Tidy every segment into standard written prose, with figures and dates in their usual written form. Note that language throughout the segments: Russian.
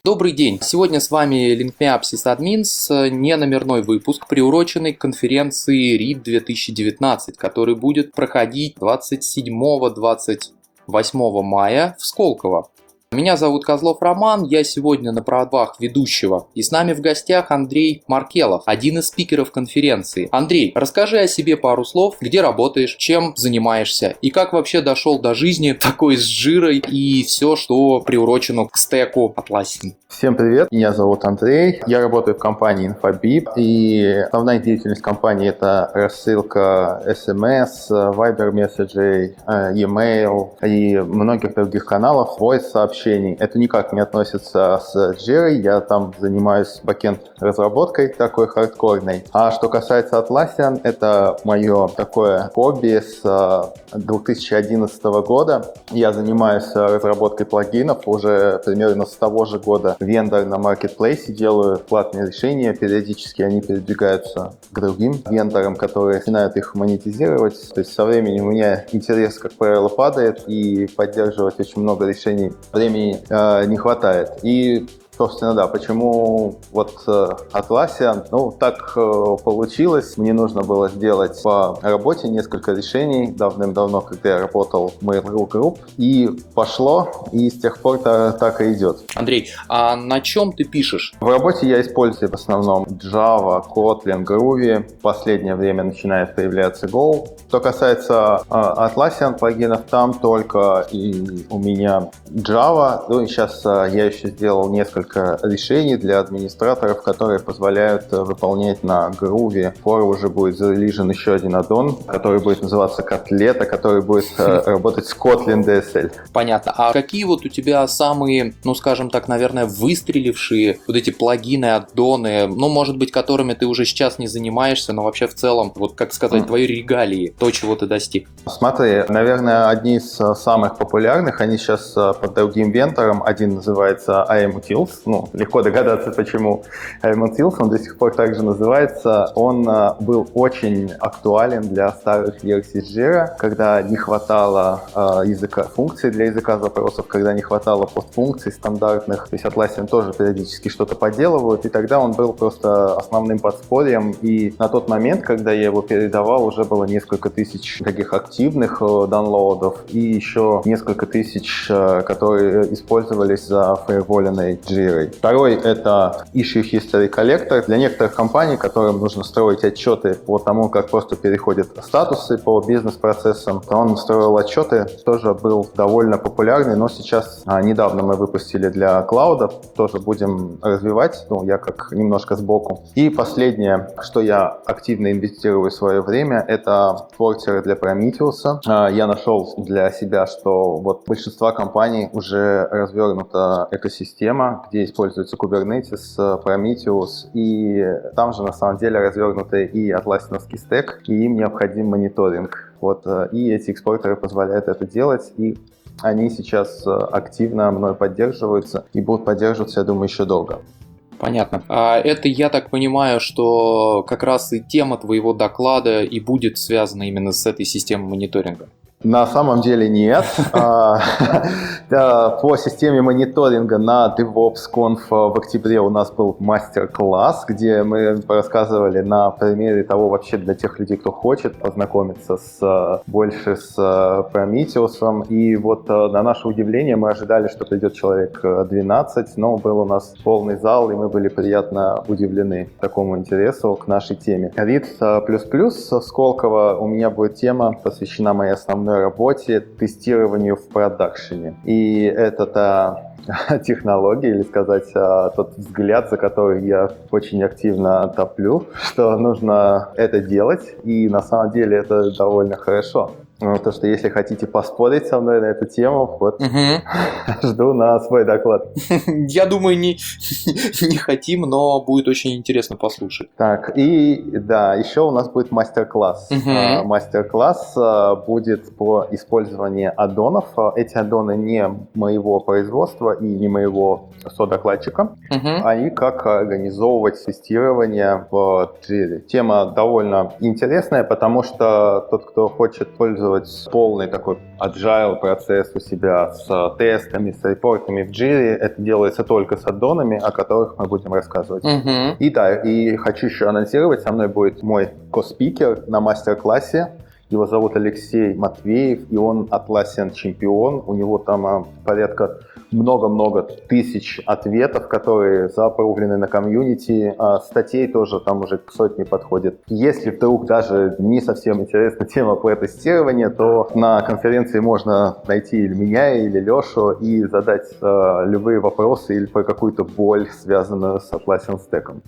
Добрый день! Сегодня с вами LinkMeUp SysAdmins, неномерной выпуск, приуроченный к конференции RID 2019, который будет проходить 27-28 мая в Сколково. Меня зовут Козлов Роман, я сегодня на правах ведущего, и с нами в гостях Андрей Маркелов, один из спикеров конференции. Андрей, расскажи о себе пару слов, где работаешь, чем занимаешься и как вообще дошел до жизни такой с жирой и все, что приурочено к стеку Atlassian. Всем привет, меня зовут Андрей, я работаю в компании InfoBip, и основная деятельность компании — это рассылка SMS, Viber месседжей, e-mail и многих других каналов, voice сообщений. Это никак не относится с Jira, я там занимаюсь бэкэнд разработкой такой хардкорной. А что касается Atlassian, это мое такое хобби с 2011 года. Я занимаюсь разработкой плагинов уже примерно с того же года. Вендор на маркетплейсе, делаю платные решения, периодически они передвигаются к другим вендорам, которые начинают их монетизировать. То есть со временем у меня интерес, как правило, падает, и поддерживать очень много решений времени не хватает. И собственно, да, почему вот Atlassian? Так получилось. Мне нужно было сделать по работе несколько решений давным-давно, когда я работал в Mail.ru Group. И пошло, и с тех пор так и идет. Андрей, а на чем ты пишешь? В работе я использую в основном Java, Kotlin, Groovy. В последнее время начинает появляться Go. Что касается Atlassian плагинов, там только и у меня Java. Ну и сейчас я еще сделал несколько решений для администраторов, которые позволяют выполнять на Groovy. Скоро уже будет зарелижен еще один аддон, который будет называться Котлета, который будет работать с Kotlin DSL. Понятно. А какие вот у тебя самые, скажем так, наверное, выстрелившие вот эти плагины, аддоны, может быть, которыми ты уже сейчас не занимаешься, но вообще в целом, вот как сказать, твои регалии, то, чего ты достиг? Смотри, наверное, одни из самых популярных, они сейчас под другим вендором. Один называется IMUtils. Легко догадаться, почему IMUtils, он до сих пор также называется. Он был очень актуален для старых версий Jira, когда не хватало функций для языка запросов, когда не хватало постфункций стандартных. То есть Atlassian тоже периодически что-то подделывают, и тогда он был просто основным подспорьем. И на тот момент, когда я его передавал, уже было несколько тысяч таких активных даунлоудов и еще несколько тысяч, которые использовались за фаерволенной Jira. Второй — это Issue History Collector. Для некоторых компаний, которым нужно строить отчеты по тому, как просто переходят статусы по бизнес-процессам, он строил отчеты, тоже был довольно популярный, но сейчас недавно мы выпустили для клауда, тоже будем развивать, я как немножко сбоку. И последнее, что я активно инвестирую в свое время, это портеры для Prometheus. Я нашел для себя, что вот большинство компаний уже развернута экосистема, где используется Kubernetes, Prometheus, и там же на самом деле развернутый и Atlassian-овский стек, и им необходим мониторинг. И эти экспортеры позволяют это делать, и они сейчас активно мной поддерживаются и будут поддерживаться, я думаю, еще долго. Понятно. Это, я так понимаю, что как раз и тема твоего доклада и будет связана именно с этой системой мониторинга. На самом деле нет. По системе мониторинга на DevOpsConf в октябре у нас был мастер-класс, где мы рассказывали на примере того, вообще для тех людей, кто хочет познакомиться больше с Prometheus. И на наше удивление мы ожидали, что придет человек 12, но был у нас полный зал, и мы были приятно удивлены такому интересу к нашей теме. RID++ Сколково у меня будет тема, посвящена моей основной работе, тестированию в продакшене. И это та технология, или сказать, тот взгляд, за который я очень активно топлю, что нужно это делать, и на самом деле это довольно хорошо. То, что если хотите поспорить со мной на эту тему, жду на свой доклад. Я думаю, не хотим, но будет очень интересно послушать. Так, и да, еще у нас будет мастер-класс. Мастер-класс будет по использованию аддонов. Эти аддоны не моего производства и не моего содокладчика. Они как организовывать тестирование в Jira. Тема довольно интересная, потому что тот, кто хочет пользоваться использовать полный такой agile процесс у себя с тестами, с репортами в Jira. Это делается только с аддонами, о которых мы будем рассказывать. И да, и хочу еще анонсировать, со мной будет мой ко-спикер на мастер-классе. Его зовут Алексей Матвеев, и он Atlassian чемпион. У него там порядка много-много тысяч ответов, которые заапрувлены на комьюнити. Статей тоже там уже к сотне подходит. Если вдруг даже не совсем интересна тема про тестирование, то на конференции можно найти или меня, или Лешу и задать любые вопросы или про какую-то боль, связанную с Atlassian Stack.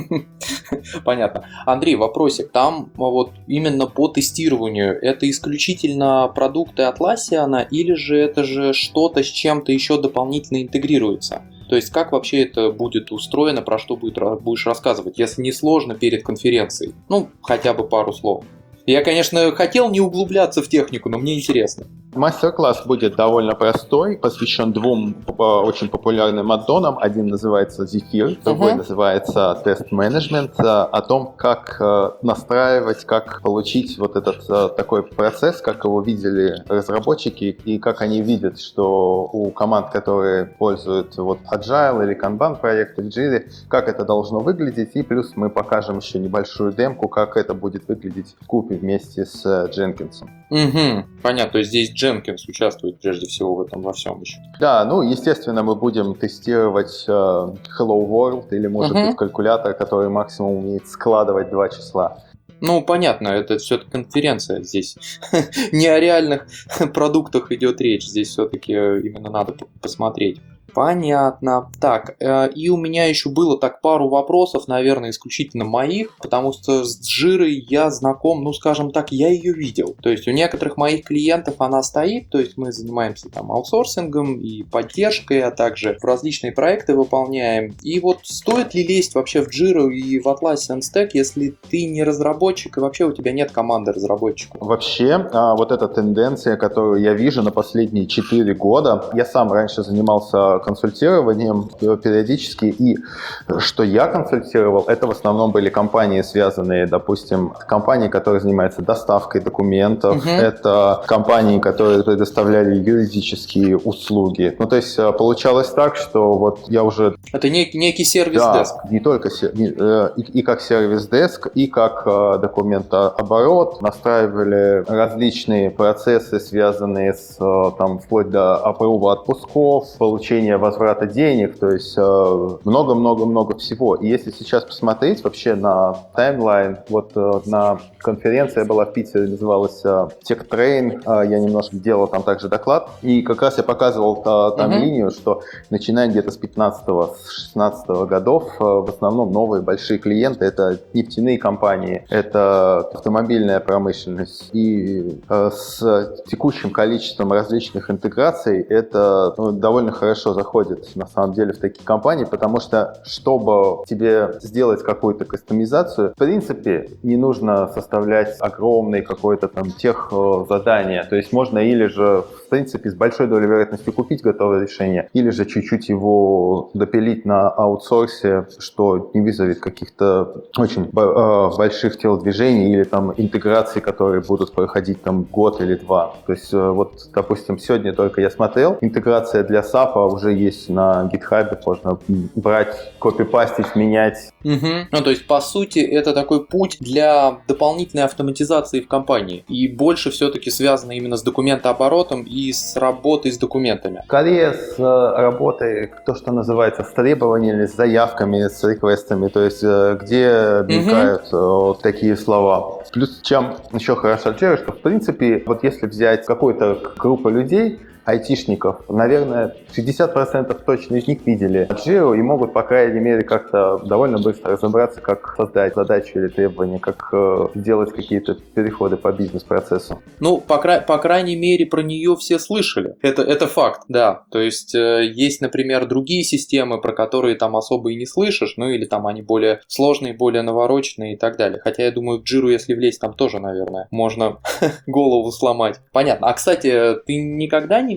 Понятно. Андрей, вопросик. Там вот именно по тестированию это исключительно продукты Atlassian или же это же что-то с чем-то еще дополнительно интегрируется? То есть как вообще это будет устроено, про что будешь рассказывать, если не сложно перед конференцией? Ну, хотя бы пару слов. Я, конечно, хотел не углубляться в технику, но мне интересно. Мастер-класс будет довольно простой, посвящен двум очень популярным аддонам. Один называется Zephyr, другой называется Test Management, о том, как настраивать, как получить вот этот такой процесс, как его видели разработчики и как они видят, что у команд, которые пользуют вот Agile или Kanban проекты в Jira, как это должно выглядеть. И плюс мы покажем еще небольшую демку, как это будет выглядеть в купе вместе с Jenkins. Понятно, то есть здесь Jenkins участвует прежде всего в этом во всем еще. Да, ну, естественно, мы будем тестировать Hello World или, может быть, калькулятор, который максимум умеет складывать 2 числа. Ну, понятно, это все-таки конференция здесь. Не о реальных продуктах идет речь, здесь все-таки именно надо посмотреть. Понятно. Так, и у меня еще было так пару вопросов, наверное, исключительно моих, потому что с Jira я знаком, ну, скажем так, я ее видел. То есть у некоторых моих клиентов она стоит, то есть мы занимаемся там аутсорсингом и поддержкой, а также различные проекты выполняем. И вот стоит ли лезть вообще в Jira и в Atlassian Stack, если ты не разработчик и вообще у тебя нет команды разработчиков? Вообще, вот эта тенденция, которую я вижу на последние 4 года, я сам раньше занимался консультированием периодически, и что я консультировал, это в основном были компании, связанные, допустим, компании, которые занимаются доставкой документов, это компании, которые предоставляли юридические услуги. Ну, то есть получалось так, что вот я уже... Это некий сервис-деск. Да, не только и как сервис-деск, и как документооборот, настраивали различные процессы, связанные с, там, вплоть до аппрува отпусков, получения возврата денег, то есть много-много-много всего. И если сейчас посмотреть вообще на таймлайн, вот на конференция была в Питере, называлась Tech Train, я немножко делал там также доклад, и как раз я показывал там линию, что начиная где-то с 15-16 годов, в основном новые большие клиенты, это нефтяные компании, это автомобильная промышленность, и с текущим количеством различных интеграций это довольно хорошо заходит на самом деле в такие компании, потому что чтобы тебе сделать какую-то кастомизацию, в принципе, не нужно составлять огромный какой-то там тех задания. То есть можно или же в принципе с большой долей вероятности купить готовое решение, или же чуть-чуть его допилить на аутсорсе, что не вызовет каких-то очень больших телодвижений или там интеграций, которые будут проходить там год или 2. То есть вот, допустим, сегодня только я смотрел, интеграция для SAP уже есть на GitHub, можно брать, копипастить, менять. Ну, то есть, по сути, это такой путь для дополнительной автоматизации в компании. И больше все-таки связано именно с документооборотом и с работой с документами. Скорее с работой, то, что называется, с требованиями, с заявками, с реквестами, то есть где мелькают вот такие слова. Плюс, чем еще хорошо делать, что, в принципе, вот если взять какую-то группу людей, айтишников, наверное, 60% точно из них видели Jira и могут, по крайней мере, как-то довольно быстро разобраться, как создать задачу или требования, как сделать какие-то переходы по бизнес-процессу. Ну, по крайней мере, про нее все слышали. Это факт, да. То есть, есть, например, другие системы, про которые там особо и не слышишь, ну или там они более сложные, более навороченные и так далее. Хотя, я думаю, в Jira, если влезть, там тоже, наверное, можно голову сломать. Понятно. А, кстати, ты никогда не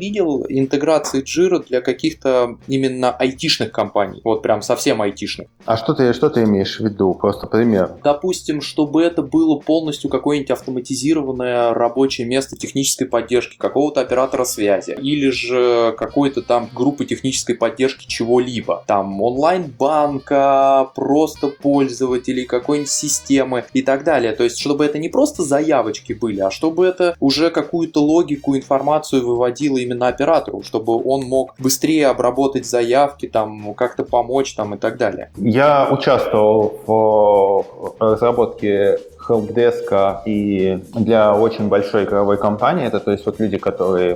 видел интеграции Jira для каких-то именно айтишных компаний. Вот прям совсем айтишных. А что ты имеешь в виду? Просто пример. Допустим, чтобы это было полностью какое-нибудь автоматизированное рабочее место технической поддержки какого-то оператора связи. Или же какой-то там группы технической поддержки чего-либо. Там онлайн-банка, просто пользователей, какой-нибудь системы и так далее. То есть, чтобы это не просто заявочки были, а чтобы это уже какую-то логику, информацию выводило именно оператору, чтобы он мог быстрее обработать заявки, там, как-то помочь там, и так далее. Я участвовал в разработке хелпдеска и для очень большой игровой компании. Это, то есть, вот люди, которые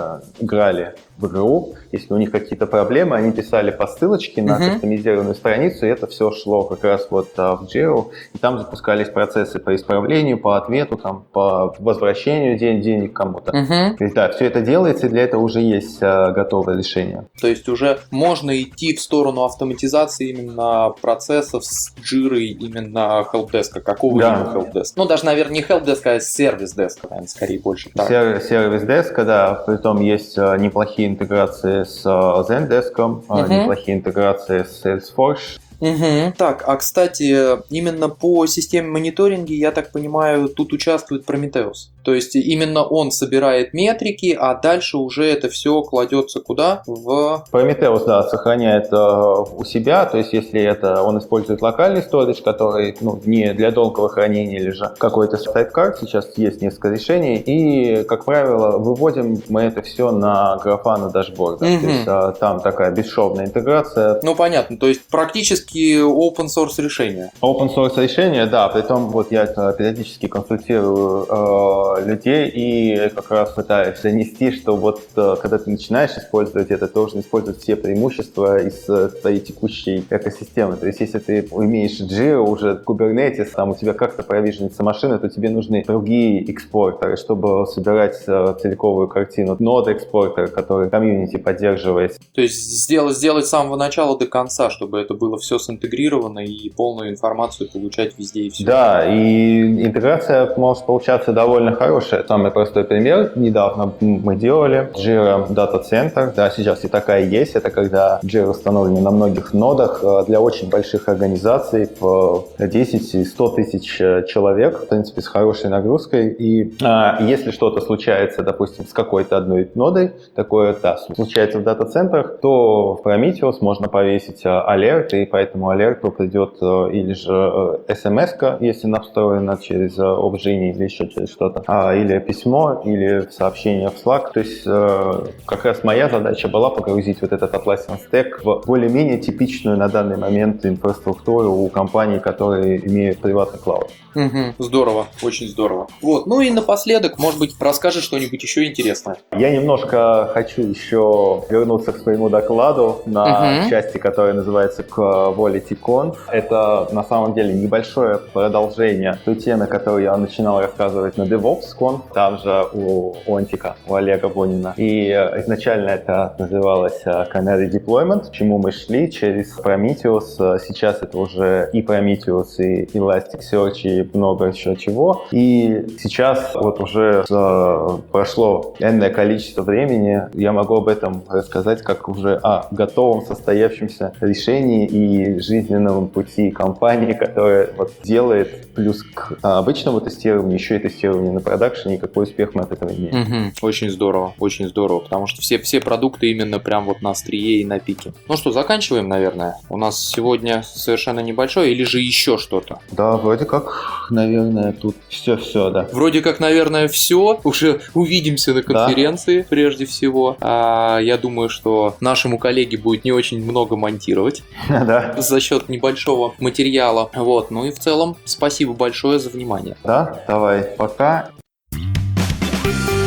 играли в игру, если у них какие-то проблемы, они писали по ссылочке на кастомизированную страницу, и это все шло как раз вот в Jira, и там запускались процессы по исправлению, по ответу, там, по возвращению денег кому-то. То есть, да, все это делается, и для этого уже есть готовое решение. То есть уже можно идти в сторону автоматизации именно процессов с Jira, именно хелпдеска, какого-либо хелпдеска. Ну, даже, наверное, не хелпдеска, а сервис-деска, наверное, скорее больше. Сервис-деска, да, притом есть неплохие интеграции с Zendesk, неплохие интеграции с Salesforce. Так, а кстати, именно по системе мониторинга, я так понимаю, тут участвует Prometheus. То есть именно он собирает метрики, а дальше уже это все кладется куда? В Prometheus, да, сохраняет у себя, то есть если это он использует локальный storage, который не для долгого хранения или же какой-то сайдкар, сейчас есть несколько решений, и, как правило, выводим мы это все на Grafana дашборд. То есть там такая бесшовная интеграция. Ну, понятно, то есть практически open source решение. Open source решение, да, притом вот я периодически консультирую людей и как раз пытаюсь донести, что вот когда ты начинаешь использовать это, ты должен использовать все преимущества из твоей текущей экосистемы. То есть если ты имеешь Jira, уже Kubernetes, там у тебя как-то провиженится машина, то тебе нужны другие экспортеры, чтобы собирать целиковую картину. Node-экспортер, который комьюнити поддерживает. То есть сделать с самого начала до конца, чтобы это было все синтегрировано и полную информацию получать везде и все. Да, и интеграция может получаться довольно хорошая. Самый простой пример. Недавно мы делали Jira Data Center. Да, сейчас и такая есть. Это когда Jira установлен на многих нодах для очень больших организаций в 10 и 100 тысяч человек, в принципе, с хорошей нагрузкой. И если что-то случается, допустим, с какой-то одной нодой, такое, да, случается в дата-центрах, то в Prometheus можно повесить алерт, и по этому алерту придет или же смс-ка, если настроена через Opsgenie или еще через что-то, или письмо, или сообщение в Slack. То есть как раз моя задача была погрузить вот этот Atlassian Stack в более-менее типичную на данный момент инфраструктуру у компаний, которые имеют приватный клауд. Здорово, очень здорово. Вот, ну и напоследок, может быть, расскажешь что-нибудь еще интересное. Я немножко хочу еще вернуться к своему докладу на части, которая называется QualityConf. Это на самом деле небольшое продолжение той темы, которую я начинал рассказывать на DevOpsConf, там же у Антика, у Олега Бонина. И изначально это называлось Canary Deployment, к чему мы шли через Prometheus. Сейчас это уже и Prometheus, и Elasticsearch, и много еще чего. И сейчас вот уже прошло энное количество времени, я могу об этом рассказать как уже о готовом состоявшемся решении и жизненном пути компании, которая вот делает плюс к обычному тестированию, еще и тестирование на продакшене, и какой успех мы от этого имеем. Очень здорово, потому что все продукты именно прям вот на острие и на пике. Ну что, заканчиваем, наверное. У нас сегодня совершенно небольшое, или же еще что-то? Да, вроде как, наверное, тут все, да. Вроде как, наверное, все. Уже увидимся на конференции, прежде всего. Я думаю, что нашему коллеге будет не очень много монтировать за счет небольшого материала. Вот. Ну и в целом, спасибо большое за внимание. Да, давай, пока.